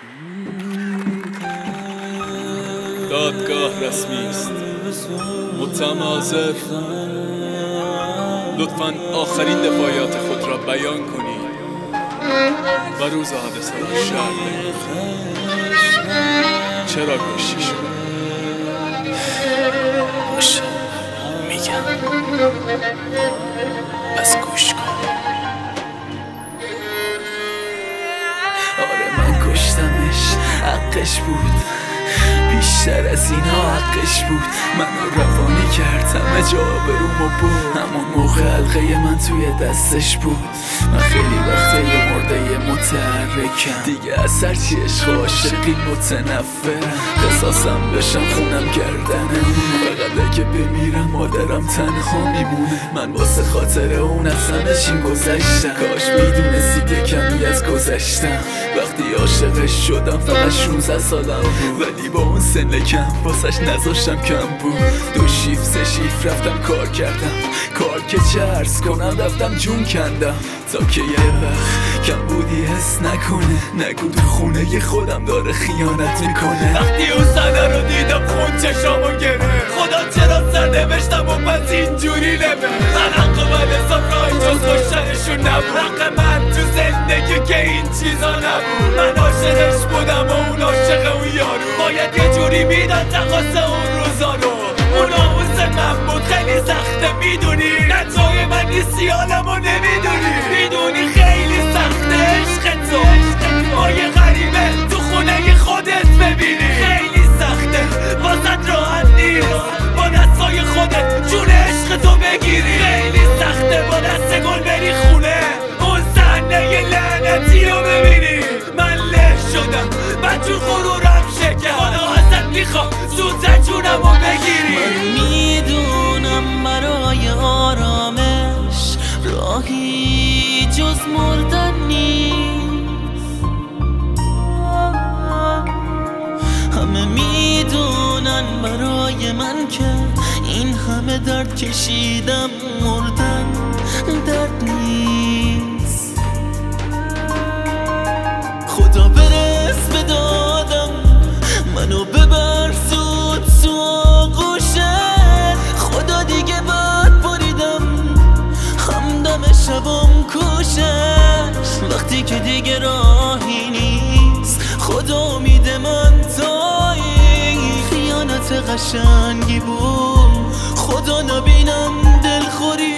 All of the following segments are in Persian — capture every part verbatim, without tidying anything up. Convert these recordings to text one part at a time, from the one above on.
دادگاه رسمی است. متهم حاضر، لطفاً آخرین دفاعیات خود را بیان کنید و روز حادثه را شرح دهید. چرا کشتی شد؟ باشه میگم، پس گوش کن. آره من کشتمش، حقش بود، بیشتر از اینا حقش بود. منو روانی کرد، همه جا برومو بود. همون موقع حلقه من توی دستش بود. من خیلی وقته یه مرده یه متحرکم دیگه، از هرچی عشق عاشقی متنفرم. قصاصم بشم خونم گردنه، فقط اگه بمیرم مادرم تنها میمونه. من واسه خاطر اون از همه چی گذشتم. کاش میدونستی که کمی از گذشتم. وقتی عاشقش شدم فقط شونزده سالم بود، ولی با اون سن کم واسش نذاشتم کم بود. دو شیف سه شیف رفتم کار کردم، کار که چه عرض کنم رفتم جون کندم، تا که یه وقت کم بودی حس نکنه. نگو تو خونه خودم داره خیانت میکنه. وقتی اون صحنه رو دیدم خون چشامو گره، خدا چرا سر نوشتم و پس اینجوری نمه. من حق و من حساب را اینجاز کشتنشون نبود. حق من تو زندگی که این چیزا نبود. من عاشقش بودم و اون عاشق اون یارو، باید یه جوری میداد تقاص اون روزا رو. اون ناموس من بود، خیلی سخته میدونی، نجای من نیستی حالمو نمیدونی. میدونی خیلی سخته عشق تو، ما یه غریبه تو خونه خودت ببینی. خیلی سخته واسه راحت نیست با دستای خودت جون عشق تو بگیری. خیلی سخته با دست گل بری خونه، اون صحنه لعنتی رو ببینی. من له شدم، بدجور غرورم شکر، خدا ازت میخوام زودتر جونمو بگیری. من میدونم برای آرامش راهی جز مردن نیست. همه میدونن برای من که این همه درد کشیدم، مردن درد نیست. خدا برس به دادم، منو ببر زود تو آغوشت. خدا دیگه بد بریدم، همدم شبم کوشش. وقتی که دیگه راهی نیست، خدا امید من تایی. خیانت قشنگی بود، خدا نبینم دلخوری.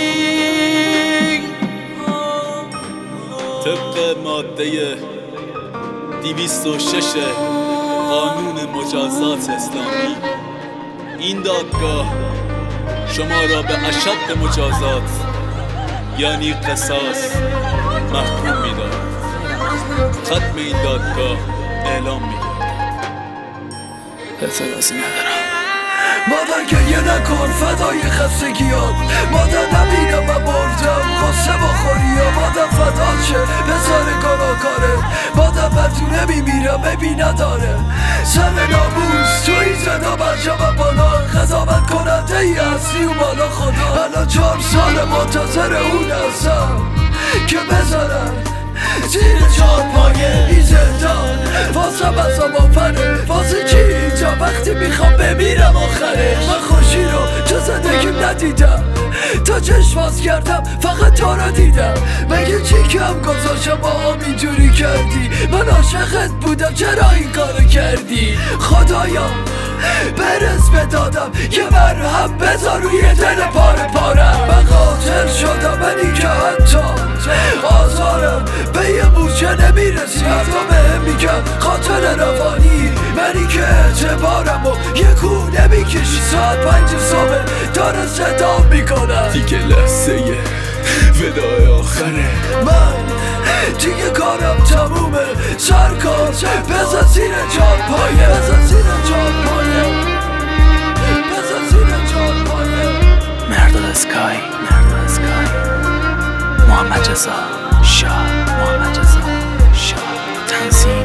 طبق ماده دویست و شش قانون مجازات اسلامی، این دادگاه شما را به اشد مجازات یعنی قصاص محکوم می‌دارد. ختم این دادگاه اعلام می‌گردد. اعتراضی ندارم. مادر گریه نکن فدای خستگیات، مادر نبینم من مردم قصه بخوری یا مادر فدا چه بذار گناهکاره. مادر مردونه میمیرم ببی نداره، سر ناموس تو این زدا برجام بالا. قضاوت کننده ای هستی و بالا خدا. الان چهار سال منتظر اون هستم که بذارم زیر چهار پایه این زندان. واسه بزا مافره، واسه چی اینجا وقتی میخوام بمیرم آخره. من خوشی رو تو زندگیم ندیدم، تا چشم باز کردم فقط تو رو دیدم. مگه چی کم گذاشتم با هم اینجوری کردی؟ من عاشقت بودم چرا این کارو کردی؟ خدایا برس به دادم که مرهم بذار روی دل پاره پارم. من قاتل شدم، منی که حتی آزارم به یه موچه نمیرسی. حتی بهم میگم قاتل روانی، منی که اعتبارم و یه کو نمیکشی. ساعت پنج صبح داره صدا میکنم، دیگه لحظه ودای آخره. من دیگه کارم تمومه. سرکار بزن زیر چهار پایه، بزن زیر چهار پایه، بزن زیر چهار پایه. مرد اسکای، مرد اسکای. محمد رضا شاه، محمد رضا شاه. تنظیم